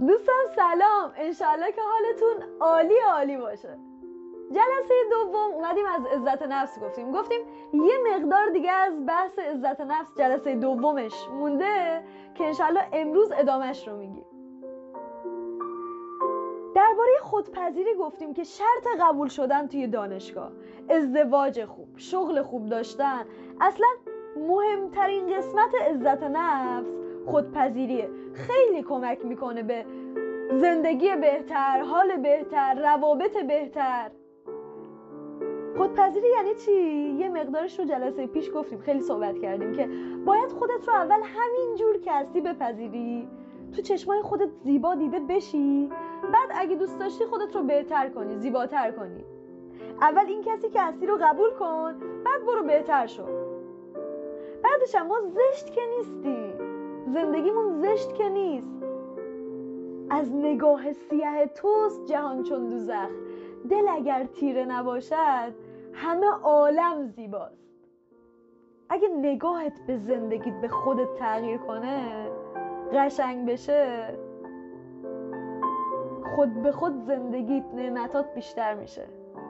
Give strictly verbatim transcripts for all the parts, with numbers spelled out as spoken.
دوستان سلام، انشالله که حالتون عالی عالی باشه. جلسه دوم اومدیم از عزت نفس گفتیم گفتیم یه مقدار دیگه از بحث عزت نفس جلسه دومش مونده که انشالله امروز ادامهش رو میگیم. درباره خودپذیری گفتیم که شرط قبول شدن توی دانشگاه، ازدواج خوب، شغل خوب داشتن، اصلا مهمترین قسمت عزت نفس خودپذیریه. خیلی کمک میکنه به زندگی بهتر، حال بهتر، روابط بهتر. خودپذیری یعنی چی؟ یه مقدارش رو جلسه پیش گفتیم، خیلی صحبت کردیم که باید خودت رو اول همین جور که هستی بپذیری، تو چشمای خودت زیبا دیده بشی، بعد اگه دوست داشتی خودت رو بهتر کنی، زیباتر کنی. اول این کسی که هستی رو قبول کن، بعد برو بهتر شو. بعدش هم ما زشت که نیستیم، زندگیمون زشت که نیست. از نگاه سیاه توست جهان چون دوزخ، دل اگر تیره نباشد همه عالم زیباست. اگه نگاهت به زندگیت به خودت تغییر کنه، قشنگ بشه، خود به خود زندگیت، نعمتات بیشتر میشه.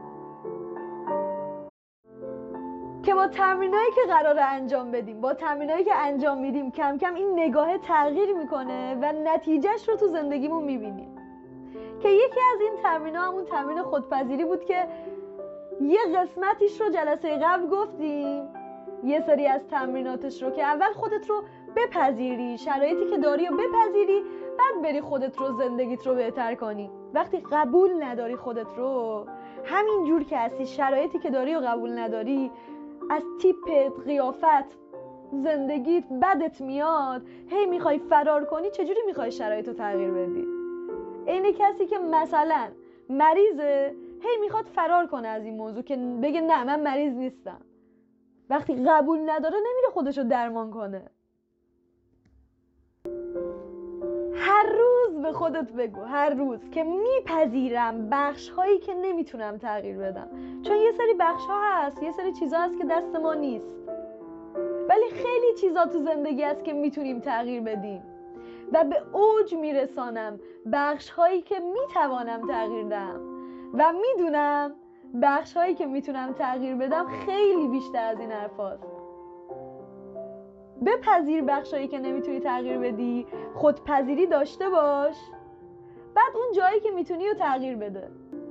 که با تمرینایی که قراره انجام بدیم، با تمرینایی که انجام میدیم، کم کم این نگاه تغییر میکنه و نتیجهش رو تو زندگیمون میبینیم. که یکی از این تمرین‌ها همون تمرین خودپذیری بود که یه قسمتیش رو جلسه قبل گفتیم، یه سری از تمریناتش رو که اول خودت رو بپذیری، شرایطی که داری رو بپذیری، بعد بری خودت رو، زندگیت رو بهتر کنی. وقتی قبول نداری خودت رو، همین جور که هستی، شرایطی که داری رو قبول نداری، از تیپت، قیافت، زندگیت بدت میاد، هی میخوای فرار کنی، چجوری میخوای شرایط رو تغییر بدی؟ اینه کسی که مثلا مریضه، هی میخواد فرار کنه از این موضوع، که بگه نه من مریض نیستم. وقتی قبول نداره نمیره خودشو درمان کنه. هر روز به خودت بگو، هر روز که میپذیرم بخش هایی که نمیتونم تغییر بدم، چون یه سری بخش ها هست، یه سری چیزا هست که دست ما نیست، ولی خیلی چیزا تو زندگی هست که میتونیم تغییر بدیم و به اوج میرسانم بخش هایی که میتوانم تغییر دهم و میدونم بخش هایی که میتونم تغییر بدم خیلی بیشتر از این حرف هست. بپذیر بخش هایی که نمیتونی تغییر بدی، خودپذیری داشته باش، بعد اون جایی که میتونی رو تغییر بده.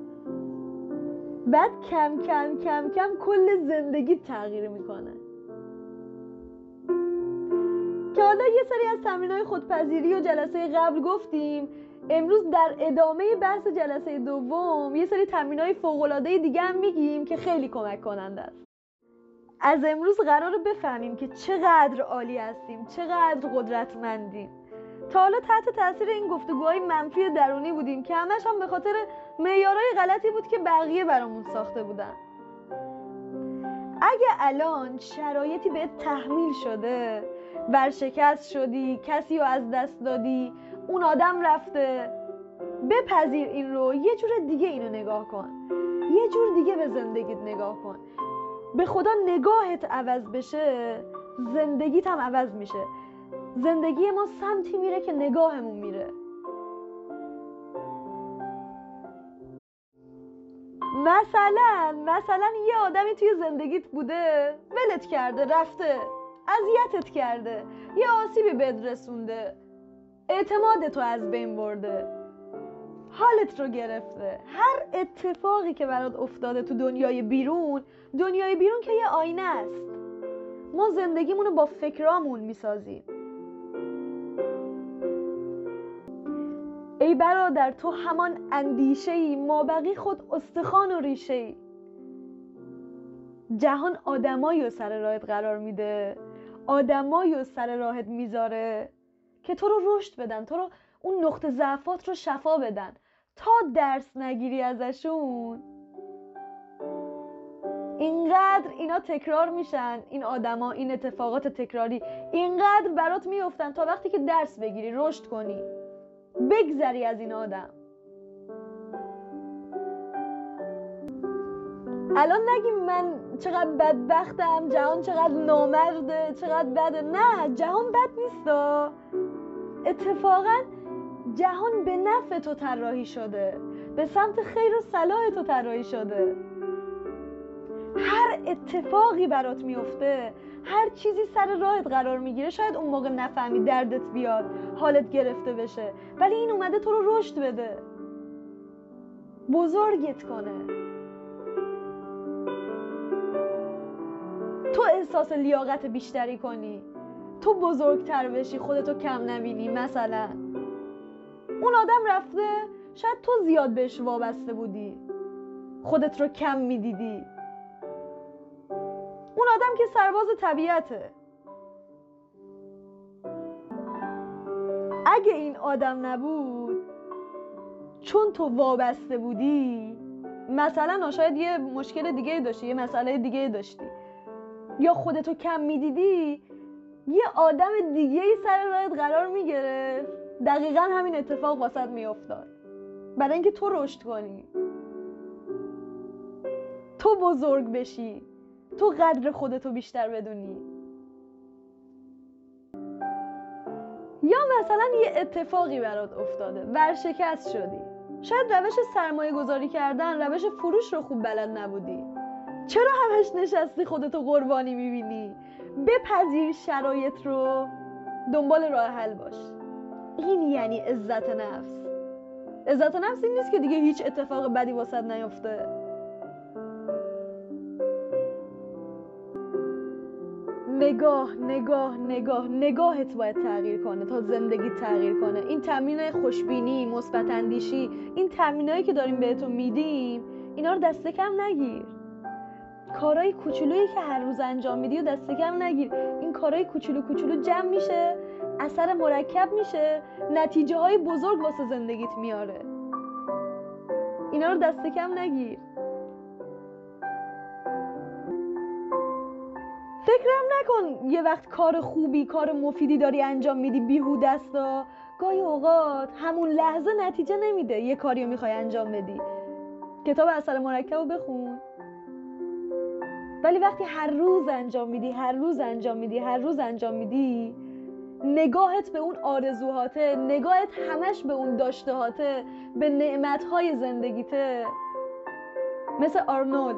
بعد کم کم کم کم کل زندگی تغییر میکنه. که حالا یه سری از تمرین‌های خودپذیری و جلسه قبل گفتیم، امروز در ادامه بحث جلسه دوم یه سری تمرین‌های فوق‌العاده دیگه هم میگیم که خیلی کمک کننده است. از امروز قراره بفهمیم که چقدر عالی هستیم، چقدر قدرتمندیم. تا حالا تحت تاثیر این گفتگوهای منفی درونی بودیم که همش هم به خاطر معیارهای غلطی بود که بقیه برامون ساخته بودن. اگه الان شرایطی بهت تحمیل شده، ورشکست شدی، کسی رو از دست دادی، اون آدم رفته، بپذیر این رو، یه جور دیگه اینو نگاه کن، یه جور دیگه به زندگیت نگاه کن. به خدا نگاهت عوض بشه، زندگیت هم عوض میشه. زندگی ما سمتی میره که نگاهمون میره. مثلا مثلا یه آدمی توی زندگیت بوده، ولت کرده، رفته، اذیتت کرده، یه آسیبی بهت رسونده، اعتمادتو از بین برده، حالت رو گرفته. هر اتفاقی که برات افتاده تو دنیای بیرون، دنیای بیرون که یه آینه است، ما زندگیمونو با فکرامون میسازیم. ای برادر تو همان اندیشه‌ای، مابقی خود استخوان و ریشه‌ای. جهان آدمایی رو سر راهت قرار میده، آدمایی رو سر راهت میذاره که تو رو رشد بدن، تو رو اون نقطه ضعفات رو شفا بدن. تا درس نگیری ازشون، اینقدر اینا تکرار میشن، این آدما، این اتفاقات تکراری اینقدر برات میافتن تا وقتی که درس بگیری، رشد کنی، بگذری از این آدم. الان نگیم من چقدر بدبختم، جهان چقدر نامرده، چقدر بده. نه، جهان بد نیستا. اتفاقا جهان به نفع تو طراحی شده، به سمت خیر و صلاح تو طراحی شده. هر اتفاقی برات میفته، هر چیزی سر راهت قرار میگیره، شاید اون موقع نفهمی، دردت بیاد، حالت گرفته بشه، ولی این اومده تو رو رشد بده، بزرگت کنه. تو احساس لیاقت بیشتری کنی، تو بزرگتر بشی، خودتو کم نبینی. مثلا اون آدم رفته، شاید تو زیاد بهش وابسته بودی، خودت رو کم میدیدی. اون آدم که سرباز طبیعته. اگه این آدم نبود، چون تو وابسته بودی، مثلا شاید یه مشکل دیگه داشتی، یه مسئله دیگه داشتی، یا خودتو کم میدیدی، یه آدم دیگه ای سر راهت قرار میگرفت، دقیقا همین اتفاق واسط میافتاد، برای اینکه تو رشد کنی، تو بزرگ بشی، تو قدر خودتو بیشتر بدونی. یا مثلا یه اتفاقی برات افتاده، ورشکست شدی، شاید روش سرمایه گذاری کردن، روش فروش رو خوب بلد نبودی، چرا همش نشستی خودتو قربانی میبینی؟ بپذیر شرایط رو، دنبال راه حل باش. این یعنی عزت نفس. عزت نفس این نیست که دیگه هیچ اتفاق بدی واسط نیفته. نگاه نگاه نگاه نگاهت باید تغییر کنه تا زندگی تغییر کنه. این تمرین خوشبینی، مثبت اندیشی، این تمرینایی که داریم بهتون میدیم، اینا رو دست کم نگیر. کارهای کوچولویی که هر روز انجام میدی و دست کم نگیر. این کارهای کوچولو کوچولو جمع میشه، اثر مرکب میشه، نتیجه های بزرگ واسه زندگیت میاره. اینا رو دست کم نگیر. فکرم نکن یه وقت کار خوبی، کار مفیدی داری انجام میدی بیهوده است. گاهی اوقات همون لحظه نتیجه نمیده یه کاری رو میخوای انجام بدی. کتاب اثر مرکب رو بخون. ولی وقتی هر روز انجام میدی، هر روز انجام میدی، هر روز انجام میدی، نگاهت به اون آرزوهاته، نگاهت همش به اون داشتهاته، به نعمتهای زندگیته. مثل آرنولد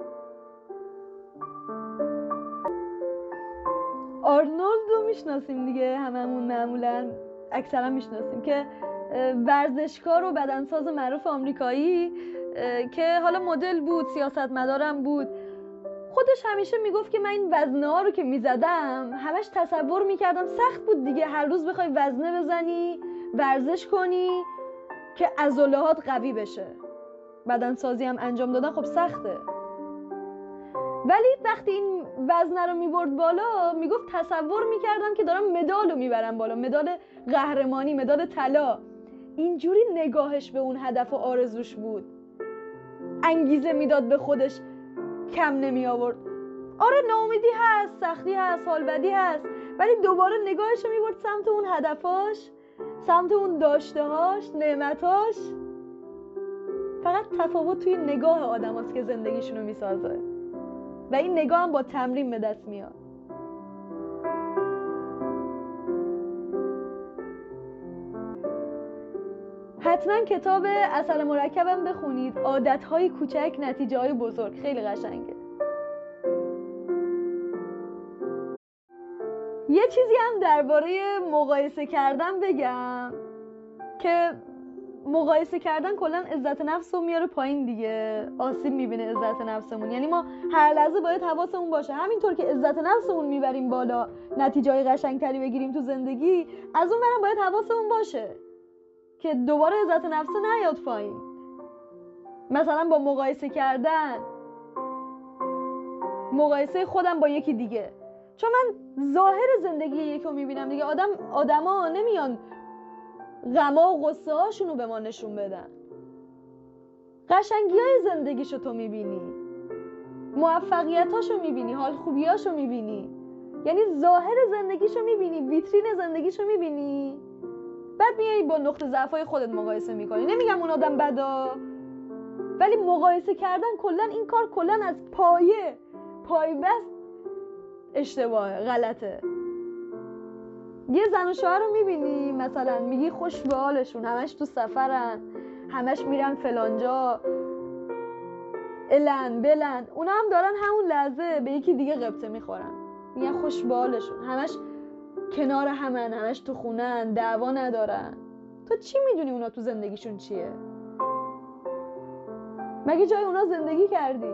آرنولد رو میشناسیم دیگه، هممون معمولا اکثرا میشناسیم، که ورزشکار و بدنساز معروف آمریکایی که حالا مدل بود، سیاستمدارم بود. خودش همیشه میگفت که من این وزنه ها رو که میزدم همش تصور میکردم سخت بود دیگه، هر روز بخوای وزنه بزنی، ورزش کنی که عضلات قوی بشه. بدنسازی هم انجام دادن خب سخته، ولی وقتی این وزنه رو میبرد بالا، میگفت تصور میکردم که دارم مدال رو میبرم بالا، مدال قهرمانی، مدال طلا. اینجوری نگاهش به اون هدف و آرزوش بود، انگیزه میداد به خودش، کم نمی آورد. آره ناامیدی هست، سختی هست، حال بدی هست، ولی دوباره نگاهش رو میبرد سمت اون هدفاش، سمت اون داشتهاش، نعمتاش. فقط تفاوت توی نگاه آدم هست که زندگیشون رو میسازه، و این نگاه هم با تمرین به دست میاد. حتما کتاب اثر مرکبم بخونید، عادتهای کوچک نتیجه های بزرگ، خیلی قشنگه. یه چیزی هم درباره مقایسه کردن بگم که مقایسه کردن کلا عزت نفس رو میاره پایین دیگه، آسیب میبینه عزت نفسمون. یعنی ما هر لحظه باید حواسمون باشه، همینطور که عزت نفسمون میبریم بالا، نتیجه های قشنگتری بگیریم تو زندگی، از اون برم باید حواسمون باشه که دوباره عزت نفس نیاد پایین. مثلا با مقایسه کردن، مقایسه خودم با یکی دیگه، چون من ظاهر زندگی یکی رو میبینم دیگه. آدم آدما نمیان غما و غصه هاشونو به ما نشون بدن. قشنگی های زندگیشو تو میبینی، موفقیتاشو میبینی، حال خوبیاشو میبینی، یعنی ظاهر زندگیشو میبینی، ویترین زندگیشو میبینی، بعد میای با نقطه ضعفای خودت مقایسه میکنی. نمیگم اون آدم بدا، ولی مقایسه کردن کلا این کار کلا از پایه پای بست اشتباهه، غلطه. یه زن و شوهر رو میبینی مثلا میگی خوش به حالشون، همش تو سفرن، همش میرن فلانجا، الن بلن، اونا هم دارن همون لحظه به یکی دیگه غبطه میخورن، میگن خوش به حالشون، همش کنار همن، همش تو خونن، دعوا ندارن. تو چی میدونی اونا تو زندگیشون چیه؟ مگه جای اونا زندگی کردی؟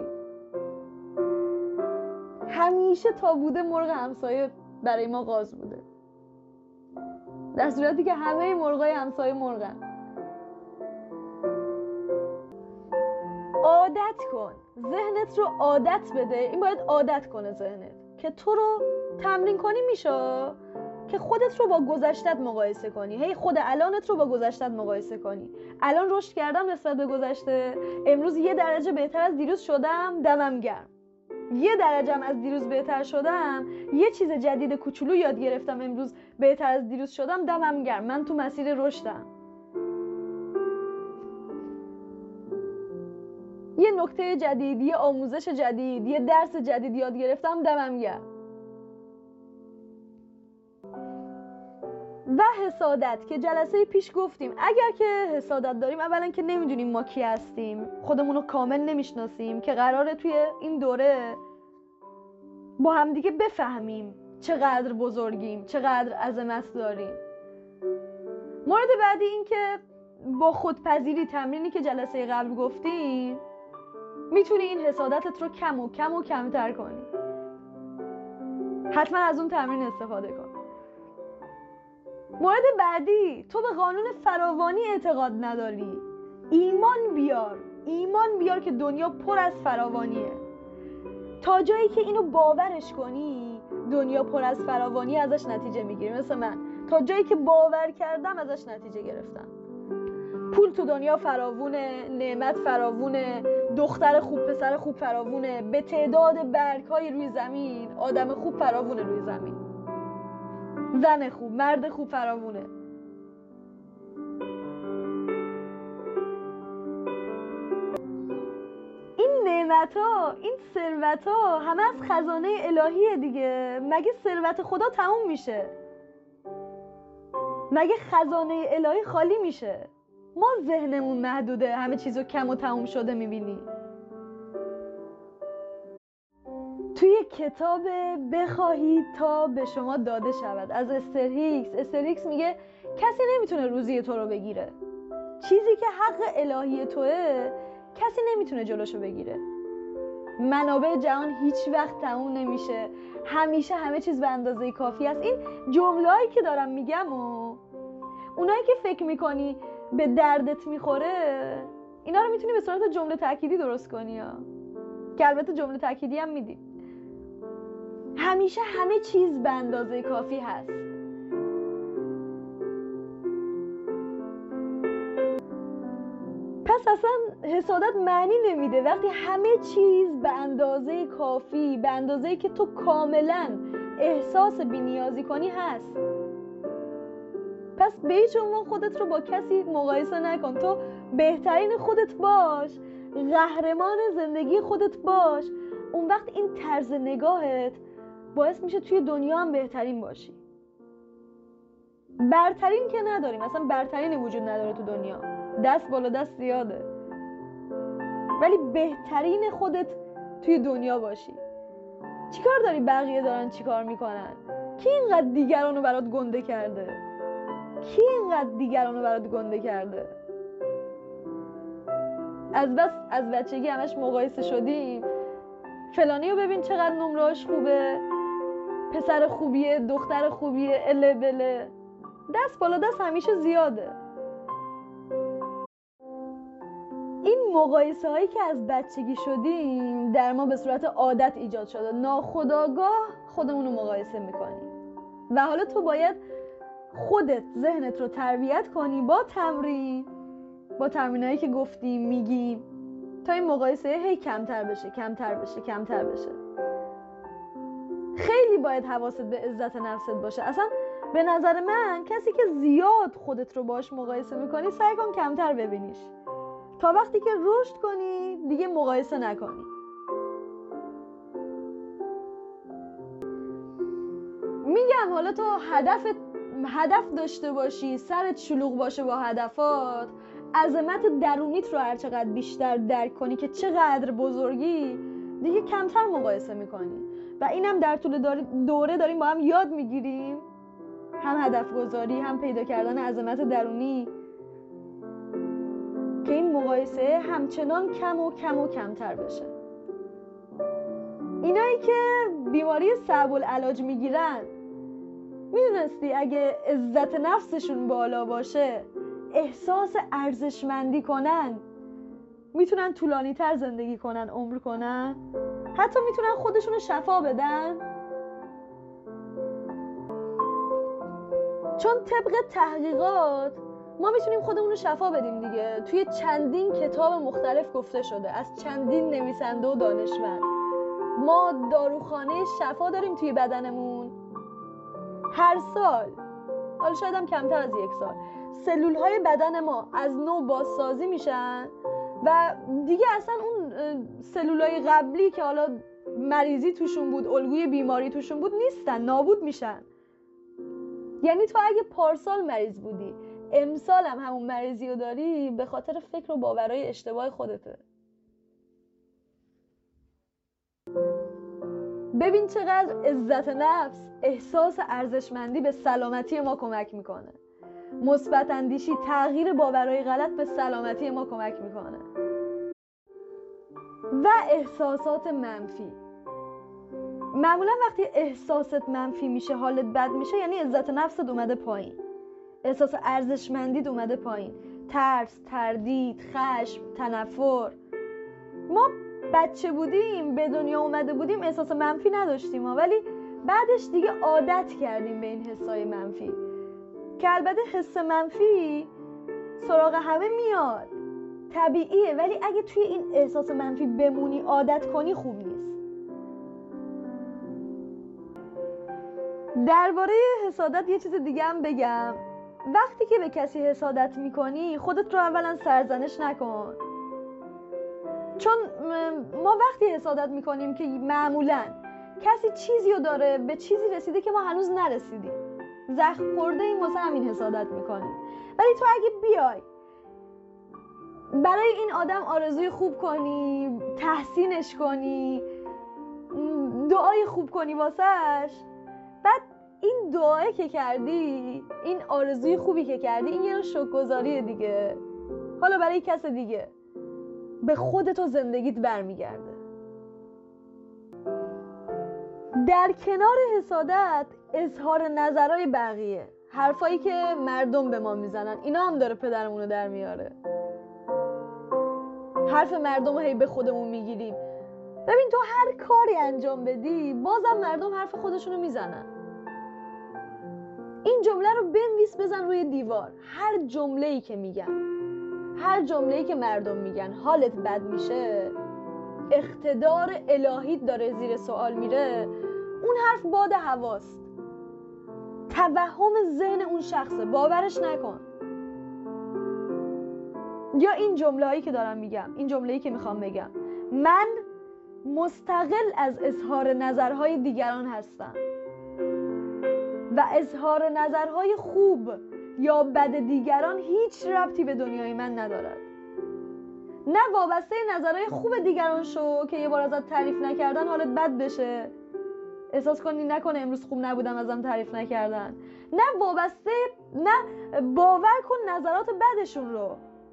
همیشه تا بوده مرغ همسایه برای ما قاز بوده، در صورتی که همه مرغای همسایه مرغن. عادت کن، ذهنت رو عادت بده، این باید عادت کنه ذهنت که تو رو تمرین کنی میشه که خودت رو با گذشتت مقایسه کنی، هی خود الانت رو با گذشتت مقایسه کنی. الان رشد کردم نسبت به گذشته، امروز یه درجه بهتر از دیروز شدم، دمم گرم. یه درجه‌ام از دیروز بهتر شدم، یه چیز جدید کوچولو یاد گرفتم، امروز بهتر از دیروز شدم، دمم گرم، من تو مسیر رشدم. یه نکته جدید، یه آموزش جدید، یه درس جدید یاد گرفتم، دمم گرم. و حسادت که جلسه پیش گفتیم، اگر که حسادت داریم، اولا که نمیدونیم ما کی هستیم، خودمون رو کامل نمیشناسیم که قراره توی این دوره با همدیگه بفهمیم چقدر بزرگیم، چقدر عظمت داریم. مورد بعدی این که با خودپذیری، تمرینی که جلسه قبل گفتیم، میتونی این حسادتت رو کم و کم و کمتر کنی. حتما از اون تمرین استفاده کن. مورد بعدی، تو به قانون فراوانی اعتقاد نداری. ایمان بیار، ایمان بیار که دنیا پر از فراوانیه. تا جایی که اینو باورش کنی، دنیا پر از فراوانی، ازش نتیجه میگیری. مثل من، تا جایی که باور کردم ازش نتیجه گرفتم. پول تو دنیا فراوونه، نعمت فراوونه، دختر خوب، پسر خوب فراوونه، به تعداد برگ‌های روی زمین آدم خوب فراوونه روی زمین، زن خوب، مرد خوب فراوونه. این نعمت‌ها، این ثروت‌ها همه از خزانه الهیه دیگه. مگه ثروت خدا تموم میشه؟ مگه خزانه الهی خالی میشه؟ ما ذهنمون محدوده، همه چیزو کم و تموم شده میبینی. توی کتاب بخواهید تا به شما داده شود از استر هیکس، استر هیکس میگه کسی نمیتونه روزی تو رو بگیره. چیزی که حق الهی توه کسی نمیتونه جلوشو بگیره. منابع جهان هیچ وقت تموم نمیشه، همیشه همه چیز به اندازه کافی است. این جمله‌ای که دارم میگم و اونایی که فکر میکنی به دردت میخوره، اینا رو میتونی به صورت جمله تأکیدی درست کنی ها. که البته جمله تأکیدی هم میدی. همیشه همه چیز به اندازه کافی هست. پس اصلا حسادت معنی نمیده وقتی همه چیز به اندازه کافی، به اندازه‌ای که تو کاملا احساس بی‌نیازی کنی هست. پس به هیچ عنوان خودت رو با کسی مقایسه نکن. تو بهترین خودت باش، قهرمان زندگی خودت باش. اون وقت این طرز نگاهت باعث میشه توی دنیا هم بهترین باشی. برترین که نداریم، اصلا برترین وجود نداره تو دنیا، دست بالا دست زیاده، ولی بهترین خودت توی دنیا باشی. چیکار داری بقیه دارن چیکار میکنن؟ کی اینقدر دیگرانو برات گنده کرده؟ کی اینقدر دیگرانو برات گنده کرده؟ از بس از بچگی همش مقایسه شدیم. فلانی رو ببین چقدر نمره‌اش خوبه، پسر خوبیه، دختر خوبیه، اله بله، دست بالا دست همیشه زیاده. این مقایسه هایی که از بچگی شدیم در ما به صورت عادت ایجاد شده، ناخودآگاه خودمون رو مقایسه میکنیم و حالا تو باید خودت ذهنت رو تربیت کنی با تمرین، با تمرینایی که گفتیم میگیم، تا این مقایسه هی کمتر بشه کمتر بشه کمتر بشه. خیلی باید حواست به عزت نفست باشه. اصلا به نظر من کسی که زیاد خودت رو باش مقایسه میکنی سعی کن کمتر ببینیش تا وقتی که رشد کنی دیگه مقایسه نکنی. میگم حالا تو هدفت هدف داشته باشی، سرت شلوغ باشه با هدفات، عظمت درونیت رو هر چقدر بیشتر درک کنی که چقدر بزرگی، دیگه کمتر مقایسه میکنی. و اینم در طول دوره داریم با هم یاد میگیریم، هم هدف گذاری، هم پیدا کردن عظمت درونی، که این مقایسه همچنان کم و کم و کمتر بشه. اینایی که بیماری صعب العلاج میگیرن، میدونستی اگه عزت نفسشون بالا باشه، احساس ارزشمندی کنن، میتونن طولانی تر زندگی کنن، عمر کنن، حتی میتونن خودشونو شفا بدن. چون طبق تحقیقات ما میتونیم خودمون رو شفا بدیم دیگه. توی چندین کتاب مختلف گفته شده از چندین نویسنده و دانشمند. ما داروخانه شفا داریم توی بدنمون. هر سال، حالا شاید هم کمتر از یک سال، سلول های بدن ما از نو بازسازی میشن و دیگه اصلا اون سلول های قبلی که حالا مریضی توشون بود، الگوی بیماری توشون بود، نیستن، نابود میشن. یعنی تو اگه پارسال مریض بودی، امسال هم همون مریضی رو داری، به خاطر فکر و باورهای اشتباه خودته. ببین چقدر عزت نفس، احساس ارزشمندی به سلامتی ما کمک میکنه. مثبت اندیشی، تغییر باورهای غلط به سلامتی ما کمک میکنه. و احساسات منفی. معمولا وقتی احساست منفی میشه، حالت بد میشه، یعنی عزت نفست اومده پایین، احساس ارزشمندی اومده پایین، ترس، تردید، خشم، تنفر. ما بچه بودیم، به دنیا اومده بودیم، احساس منفی نداشتیم، ولی بعدش دیگه عادت کردیم به این حسای منفی، که البته حس منفی سراغ همه میاد، طبیعیه، ولی اگه توی این احساس منفی بمونی، عادت کنی، خوب نیست. درباره حسادت یه چیز دیگه هم بگم. وقتی که به کسی حسادت میکنی، خودت رو اولا سرزنش نکن، چون ما وقتی حسادت میکنیم که معمولا کسی چیزی رو داره، به چیزی رسیده که ما هنوز نرسیدیم، زخم خورده این، واسه همین حسادت میکنیم. ولی تو اگه بیای برای این آدم آرزوی خوب کنی، تحسینش کنی، دعای خوب کنی واسهش، بعد این دعایی که کردی، این آرزوی خوبی که کردی، این یه شکرگزاریه دیگه، حالا برای کس دیگه، به خودت و زندگیت برمیگرده. در کنار حسادت، اظهار نظرهای بقیه، حرفایی که مردم به ما میزنن، اینا هم داره پدرمونو در میاره. حرف مردم رو هی به خودمون میگیریم. ببین تو هر کاری انجام بدی، بازم مردم حرف خودشونو میزنن. این جمله رو بنویس، بزن روی دیوار. هر جمله‌ای که میگن، هر جمله‌ای که مردم میگن حالت بد میشه، اقتدار الهی داره زیر سوال میره، اون حرف باد هواست، توهم ذهن اون شخصه، باورش نکن. یا این جمله‌ای که دارم میگم، این جمله‌ای که میخوام بگم، من مستقل از اظهار نظرهای دیگران هستم و اظهار نظرهای خوب یا بد دیگران هیچ ربطی به دنیای من ندارد. نه وابسته نظرهای خوب دیگران شو که یه بار ازت تعریف نکردن حالت بد بشه، احساس کنی نکنه امروز خوب نبودم ازم تعریف نکردن. نه وابسته، نه باور کن نظرات بدشون رو.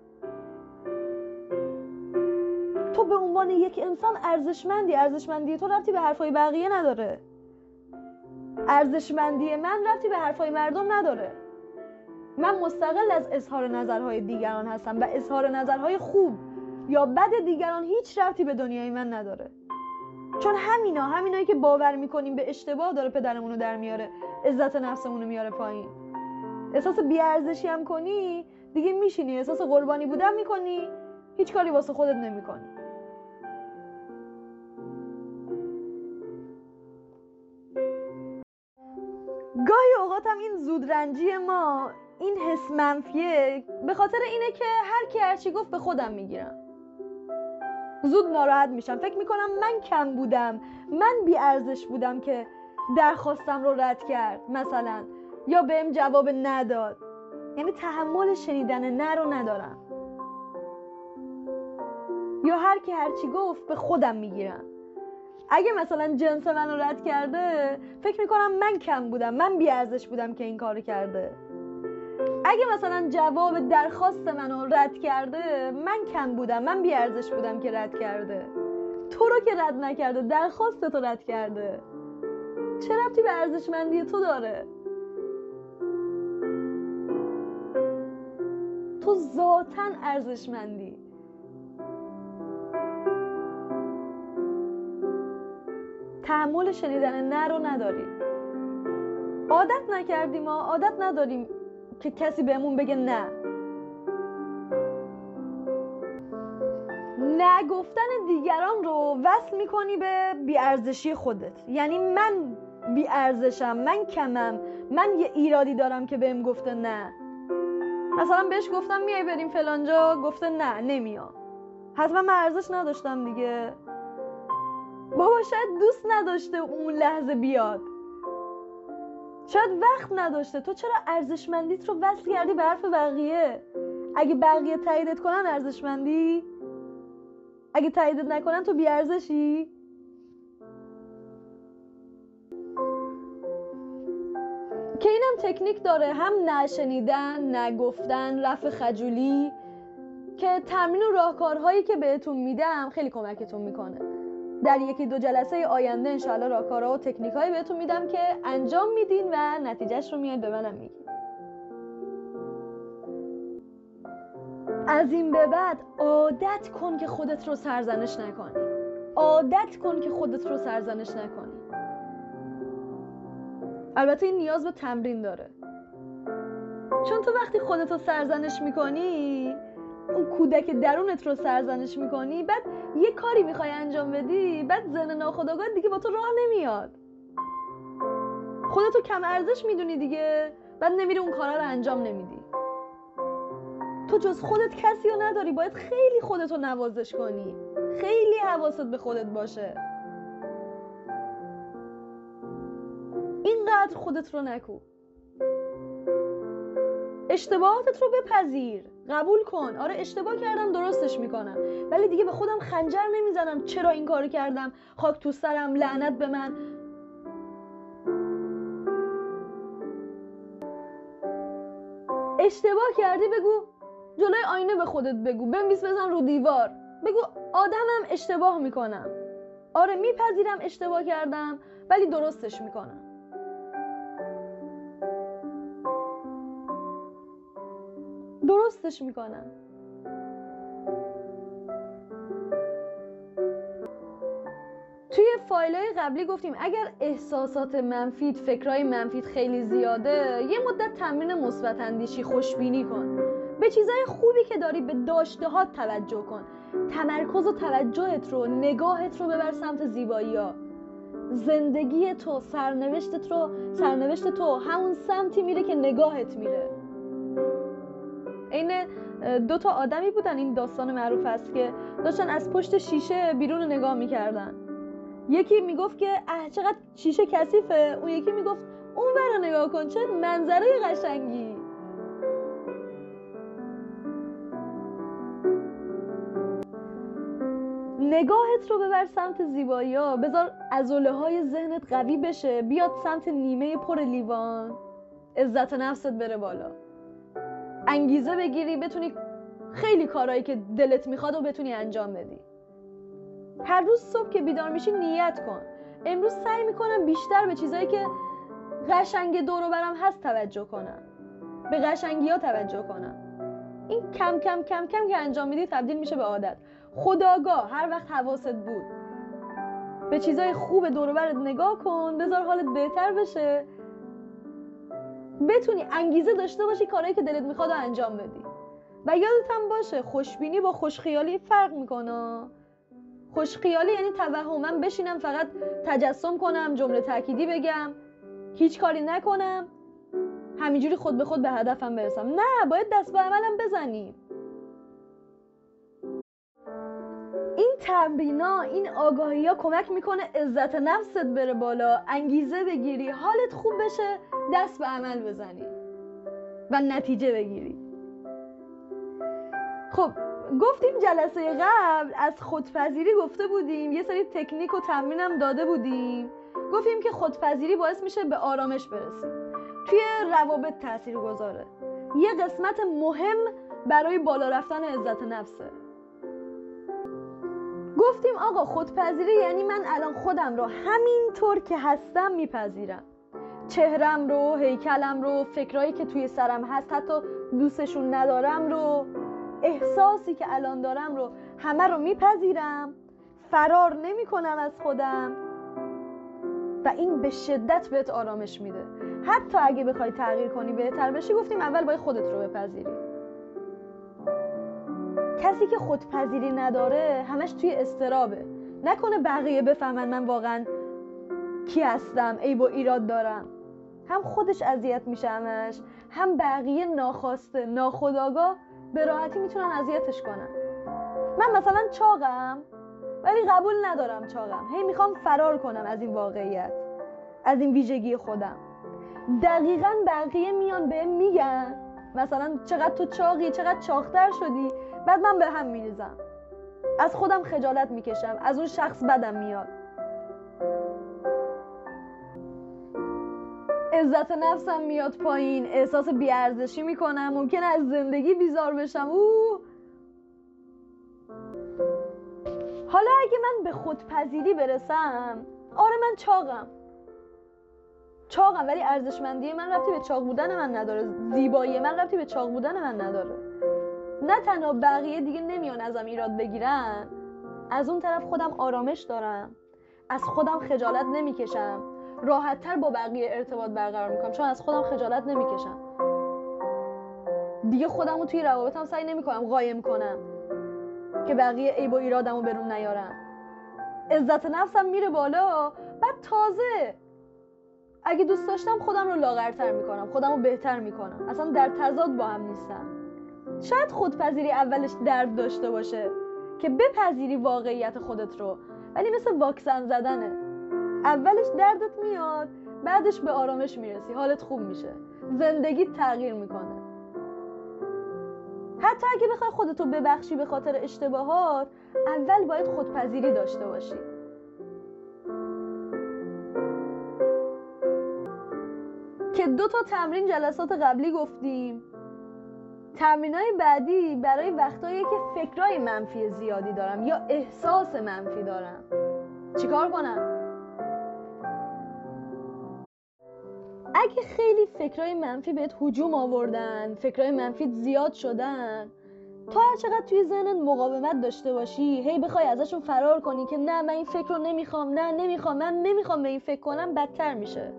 تو به عنوان یک انسان ارزشمندی، ارزشمندی تو ربطی به حرفای بقیه نداره. ارزشمندی من ربطی به حرفای مردم نداره. من مستقل از اظهار نظرهای دیگران هستم و اظهار نظرهای خوب یا بد دیگران هیچ ربطی به دنیای من نداره. چون همینا، همینایی که باور میکنیم به اشتباه داره پدرمونو در میاره، عزت نفسمونو میاره پایین. احساس بی‌ارزشی هم کنی، دیگه میشینی احساس قربانی بودن میکنی، هیچ کاری واسه خودت نمیکنی. گاهی اوقات هم این زودرنجی ما، این حس منفیه، به خاطر اینه که هر کی هر چی گفت به خودم میگیرم. زود ناراحت میشم، فکر میکنم من کم بودم، من بی ارزش بودم که درخواستم رو رد کرد مثلا، یا بهم جواب نداد. یعنی تحمل شنیدن نه رو ندارم. یا هر کی هر چی گفت به خودم میگیرم. اگه مثلا جنس منو رد کرده فکر میکنم من کم بودم، من بی‌ارزش بودم که این کارو کرده. اگه مثلا جواب درخواست منو رد کرده من کم بودم، من بی‌ارزش بودم که رد کرده. تو رو که رد نکرده، درخواست تو رد کرده. چه ربطی به ارزشمندی تو داره؟ تو ذاتاً ارزشمندی. تحمل شنیدن نه رو نداری. عادت نکردیم ما، عادت نداریم که کسی بهمون بگه نه. نه گفتن دیگران رو وصل میکنی به بی‌ارزشی خودت. یعنی من بی‌ارزشم، من کمم، من یه ایرادی دارم که بهم گفته نه. مثلا بهش گفتم میای بریم فلانجا، گفته نه نمیام. حتما من ارزش نداشتم دیگه. بابا شاید دوست نداشته اون لحظه بیاد، شاید وقت نداشته. تو چرا ارزشمندیت رو وصل کردی به حرف بقیه؟ اگه بقیه تاییدت کنن ارزشمندی، اگه تاییدت نکنن تو بی‌ارزشی. که اینم تکنیک داره، هم نشنیدن، نگفتن، رفع خجولی، که تمرین و راهکارهایی که بهتون میدم خیلی کمکتون میکنه. در یکی دو جلسه آینده انشاءالله راهکارها و تکنیکایی بهتون میدم که انجام میدین و نتیجهش رو میاد به منم میگین. از این به بعد عادت کن که خودت رو سرزنش نکنی. عادت کن که خودت رو سرزنش نکنی. البته این نیاز به تمرین داره، چون تو وقتی خودت رو سرزنش میکنی، اون کودک درونت رو سرزنش میکنی، بعد یه کاری میخوای انجام بدی، بعد ذهن ناخودآگاه دیگه با تو راه نمیاد. خودتو کم ارزش میدونی دیگه، بعد نمیری اون کارا رو انجام نمیدی. تو جز خودت کسی رو نداری، باید خیلی خودتو نوازش کنی، خیلی حواست به خودت باشه. اینقدر خودت رو نکو. اشتباهاتت رو بپذیر، قبول کن. آره اشتباه کردم، درستش میکنم، ولی دیگه به خودم خنجر نمیزنم چرا این کارو کردم، خاک تو سرم، لعنت به من. اشتباه کردی بگو، جلوی آینه به خودت بگو، بنویس بزن رو دیوار، بگو آدمم اشتباه میکنم. آره میپذیرم اشتباه کردم ولی درستش میکنم. درستش میکنم. توی فایل‌های قبلی گفتیم اگر احساسات منفیت، فکرای منفیت خیلی زیاده، یه مدت تمرین مثبت اندیشی، خوشبینی کن. به چیزای خوبی که داری، به داشته‌هات توجه کن. تمرکز و توجهت رو، نگاهت رو ببر سمت زیبایی‌ها. زندگی تو، سرنوشتت رو، سرنوشت تو همون سمتی میره که نگاهت میره. این دو تا آدمی بودن، این داستان معروف است، که داشتن از پشت شیشه بیرون رو نگاه میکردن. یکی میگفت که اه چقدر شیشه کثیفه، اون یکی میگفت اون برا نگاه کن چه منظره قشنگی. نگاهت رو ببر سمت زیبایی‌ها، بذار عضله‌های ذهنت قوی بشه، بیاد سمت نیمه پر لیوان، عزت نفست بره بالا، انگیزه بگیری، بتونی خیلی کارهایی که دلت میخواد و بتونی انجام بدی. هر روز صبح که بیدار میشی نیت کن امروز سعی میکنم بیشتر به چیزایی که قشنگ دور و برم هست توجه کنم، به قشنگی ها توجه کنم. این کم کم کم کم که انجام میدی تبدیل میشه به عادت. خودآگاه هر وقت حواست بود به چیزای خوب دور و برت نگاه کن، بذار حالت بهتر بشه، بتونی انگیزه داشته باشی کارهایی که دلت میخواد و انجام بدی. و یادت هم باشه خوشبینی با خوشخیالی فرق میکنه. خوشخیالی یعنی توهم، من بشینم فقط تجسم کنم، جمله تأکیدی بگم، هیچ کاری نکنم، همینجوری خود به خود به هدفم برسم. نه، باید دست به عملم بزنیم. این تمرینا، این آگاهی ها کمک میکنه عزت نفست بره بالا، انگیزه بگیری، حالت خوب بشه، دست به عمل بزنی و نتیجه بگیری. خب گفتیم جلسه قبل از خودپذیری گفته بودیم، یه سری تکنیک و تمرینم داده بودیم. گفتیم که خودپذیری باعث میشه به آرامش برسیم، توی روابط تأثیر گذاره، یه قسمت مهم برای بالا رفتن عزت نفسه. گفتیم آقا خودپذیری یعنی من الان خودم رو همینطور که هستم میپذیرم، چهرم رو، هیکلم رو، فکرایی که توی سرم هست حتی دوستشون ندارم رو، احساسی که الان دارم رو همه رو میپذیرم، فرار نمی کنم از خودم و این به شدت بهت آرامش میده. حتی اگه بخوای تغییر کنی بهتر بشی، گفتیم اول باید خودت رو بپذیری. کسی که خودپذیری نداره همش توی اضطرابه، نکنه بقیه بفهمن من واقعا کی هستم، عیب و ایراد دارم. هم خودش اذیت میشه همش، هم بقیه ناخواسته ناخودآگاه به راحتی میتونن اذیتش کنن. من مثلا چاقم ولی قبول ندارم چاقم، هی میخوام فرار کنم از این واقعیت، از این ویژگی خودم. دقیقاً بقیه میان بهم میگن مثلا چقدر تو چاقی، چقدر چاقتر شدی، بعد من به هم میریزم، از خودم خجالت میکشم، از اون شخص بدم میاد، عزت نفسم میاد پایین، احساس بی‌ارزشی میکنم، ممکنه از زندگی بیزار بشم. اوه. حالا اگه من به خودپذیری برسم، آره من چاقم چاقم ولی ارزشمندی من ربطی به چاق بودن من نداره، زیبایی من ربطی به چاق بودن من نداره. نه تنها بقیه دیگه نمیان ازم ایراد بگیرن، از اون طرف خودم آرامش دارم، از خودم خجالت نمیکشم، راحت تر با بقیه ارتباط برقرار میکنم چون از خودم خجالت نمیکشم. دیگه خودم رو توی روابطم سعی نمیکنم قایم کنم که بقیه عیب و ایرادمو برون نیارن. عزت نفسم میره بالا. بعد تازه اگه دوست داشتم خودم رو لاغرتر میکنم، خودم رو بهتر میکنم، اصلا در تضاد با هم نیستم. شاید خودپذیری اولش درد داشته باشه که بپذیری واقعیت خودت رو، ولی مثل واکسن زدنه، اولش دردت میاد، بعدش به آرامش میرسی، حالت خوب میشه، زندگیت تغییر میکنه. حتی اگه بخوای خودتو ببخشی به خاطر اشتباهات، اول باید خودپذیری داشته باشی. که دو تا تمرین جلسات قبلی گفتیم. تمرینای بعدی برای وقتایی که فکرای منفی زیادی دارم یا احساس منفی دارم. چیکار کنم؟ اگه خیلی فکرای منفی بهت هجوم آوردن، فکرای منفی زیاد شدن، تو هر چقدر توی ذهنت مقاومت داشته باشی، هی بخوای ازشون فرار کنی که نه من این فکر رو نمیخوام، نه نمیخوام، من نمیخوام به این فکر کنم، بدتر میشه.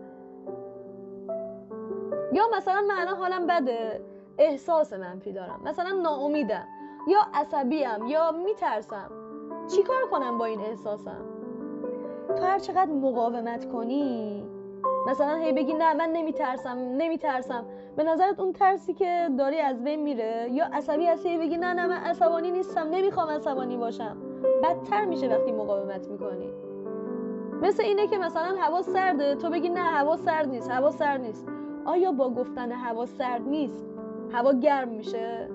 یا مثلا من الان حالم بده، احساس منفی دارم، مثلا ناامیدم یا عصبیم یا میترسم، چیکار کنم با این احساسم؟ تو هر چقدر مقاومت کنی، مثلا هی بگی نه من نمیترسم نمیترسم، به نظرت اون ترسی که داری از بین میره. یا عصبی هستی هی بگی نه نه من عصبانی نیستم، نمیخوام عصبانی باشم، بدتر میشه وقتی مقاومت میکنی. مثل اینه که مثلا هوا سرده، تو بگی نه هوا سرد نیست، هوا سرد نیست. آیا با گفتن هوا سرد نیست هوا گرم میشه؟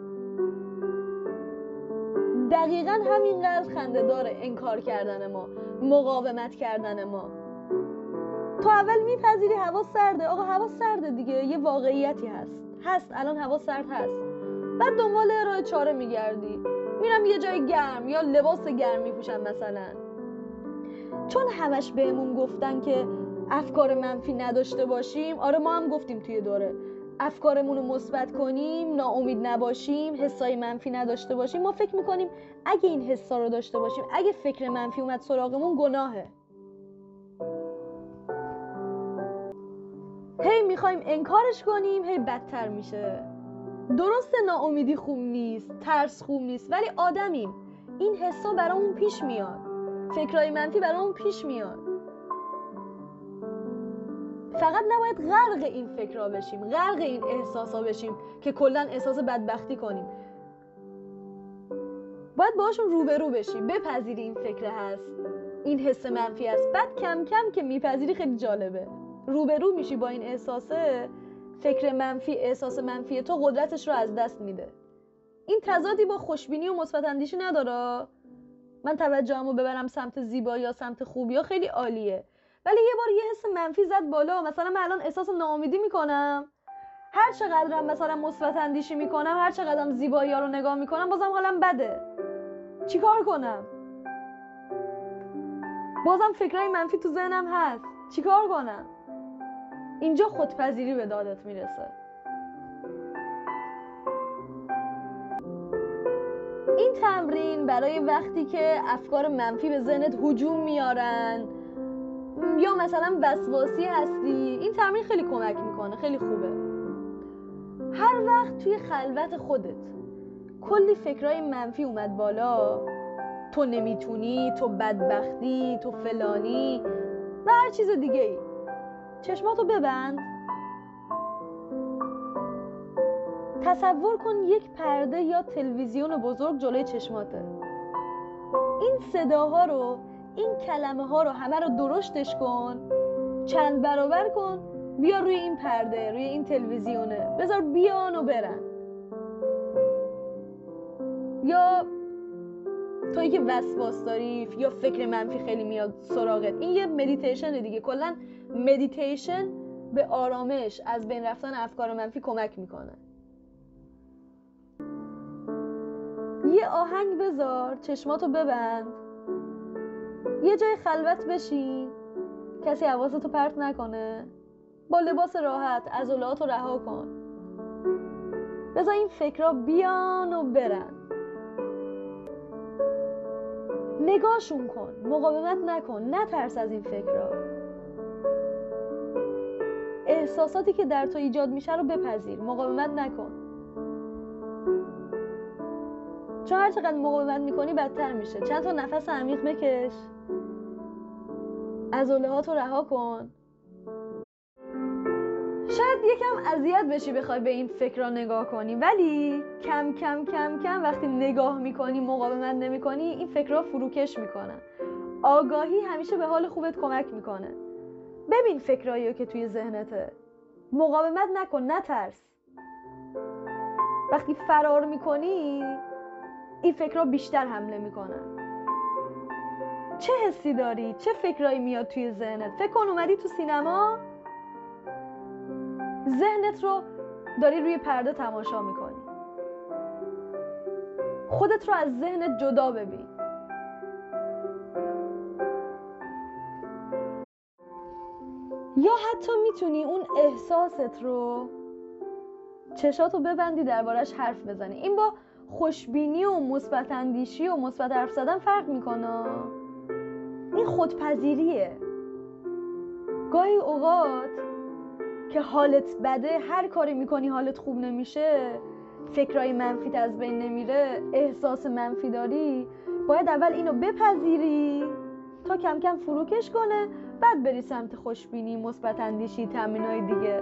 دقیقاً همینقدر خنده داره انکار کردن ما، مقاومت کردن ما. تو اول میپذیری هوا سرده، آقا هوا سرده دیگه، یه واقعیتی هست هست الان هوا سرد هست. بعد دنبال راه چاره میگردی، میرم یه جای گرم یا لباس گرم میپوشم مثلا. چون همش بهمون گفتن که افکار منفی نداشته باشیم، آره ما هم گفتیم توی دوره افکارمون رو مثبت کنیم، ناامید نباشیم، حسای منفی نداشته باشیم. ما فکر میکنیم اگه این حسا رو داشته باشیم، اگه فکر منفی اومد سراغمون، گناهه. هی میخوایم انکارش کنیم، هی بدتر میشه. درسته ناامیدی خوب نیست، ترس خوب نیست، ولی آدمیم، این حسا برامون پیش میاد، فکرای منفی برامون پیش میاد. فقط نباید غرق این فکرها بشیم، غرق این احساسا بشیم که کلا احساس بدبختی کنیم. باید باهاشون روبرو بشیم، بپذیری این فکر هست، این حس منفی هست. بعد کم کم که میپذیری خیلی جالبه. روبرو میشی با این احساسه، فکر منفی، احساس منفی تو قدرتش رو از دست میده. این تضادی با خوشبینی و مثبت اندیشی نداره. من توجهمو ببرم سمت زیبایی یا سمت خوبی ها خیلی عالیه، ولی یه بار یه حس منفی زد بالا، مثلا من الان احساس ناامیدی میکنم، هر چقدرم مثلا مثبت اندیشی میکنم، هر چقدرم زیبایی ها رو نگاه میکنم، بازم حالم بده. چیکار کنم؟ بازم فکرای منفی تو ذهنم هست، چیکار کنم؟ اینجا خودپذیری به دادت میرسه. این تمرین برای وقتی که افکار منفی به ذهنت هجوم میارن یا مثلا وسواسی هستی، این تمرین خیلی کمک میکنه، خیلی خوبه. هر وقت توی خلوت خودت کلی فکرای منفی اومد بالا، تو نمیتونی، تو بدبختی، تو فلانی و هر چیز دیگه ای، چشماتو ببند، تصور کن یک پرده یا تلویزیون بزرگ جلوی چشماته. این صداها رو، این کلمه ها رو همه رو درشتش کن، چند برابر کن، بیا روی این پرده، روی این تلویزیونه، بذار بیان و برن. یا تویی که وسواس داری یا فکر منفی خیلی میاد سراغت، این یه مدیتیشن دیگه. کلا مدیتیشن به آرامش، از بین رفتن افکار منفی کمک میکنه. یه آهنگ بذار، چشماتو ببند، یه جای خلوت بشین، کسی حواستو پرت نکنه، با لباس راحت عضلاتو رها کن، بذار این فکرها بیان و برن، نگاهشون کن، مقاومت نکن، نترس از این فکرها. احساساتی که در تو ایجاد میشه رو بپذیر، مقاومت نکن، چون هر چقدر مقاومت میکنی بدتر میشه. چند تا نفس عمیق بکش، عضله‌هاتو رها کن. شاید یکم اذیت بشی بخوای به این فکرها نگاه کنی، ولی کم کم کم کم وقتی نگاه میکنی، مقاومت نمیکنی، این فکرها فروکش میکنن. آگاهی همیشه به حال خوبت کمک میکنه. ببین فکرهایی که توی ذهنته، مقاومت نکن، نترس. وقتی فرار میکنی این فکرها بیشتر حمله میکنن. چه حسی داری؟ چه فکرایی میاد توی ذهنت؟ فکر کن اومدی تو سینما، ذهنت رو داری روی پرده تماشا میکنی، خودت رو از ذهنت جدا ببین. یا حتی میتونی اون احساست رو، چشاتو ببندی، دربارش حرف بزنی. این با خوشبینی و مثبت اندیشی و مثبت حرف زدن فرق میکنه. این خودپذیریه. گاهی اوقات که حالت بده، هر کاری میکنی حالت خوب نمیشه، فکرای منفیت از بین نمیره، احساس منفی داری، باید اول اینو بپذیری تا کم کم فروکش کنه، بعد بری سمت خوشبینی، مثبت اندیشی، تمرینای دیگه.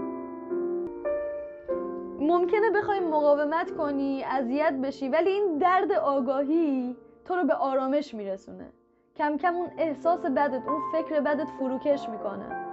ممکنه بخوای مقاومت کنی، اذیت بشی، ولی این درد آگاهی تو رو به آرامش میرسونه. کم کم اون احساس بدت، اون فکر بدت فروکش میکنه.